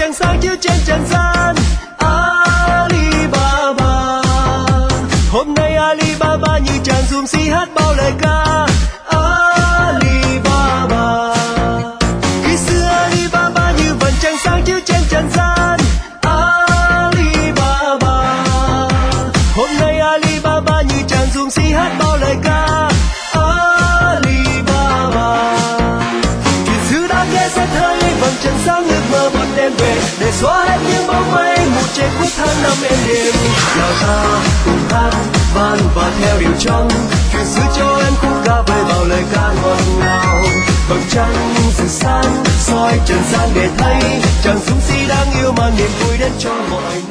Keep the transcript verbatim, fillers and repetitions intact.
trăng sáng chiếu trên trần gian. Alibaba, hôm nay Alibaba như chàng dùm si hát bao lời ca. Alibaba, khi xưa Alibaba như vầng trăng sáng chiếu trên trần gian. Alibaba, hôm nay Alibaba như chàng dùm si hát bao lời ca. Alibaba, chuyện xưa đã kể sẽ thấy vầng trăng sáng ước mơ một đêm về, để xóa hết những bóng mây mù che khuất tháng năm êm đềm. Nào ta cùng hát van và theo điệu trong, chuyện xưa cho em khúc ca với bao lời ca ngọt ngào. Vầng trăng rực sáng soi trần gian để thấy chàng dũng sĩ đáng yêu mang niềm vui đến cho mọi người.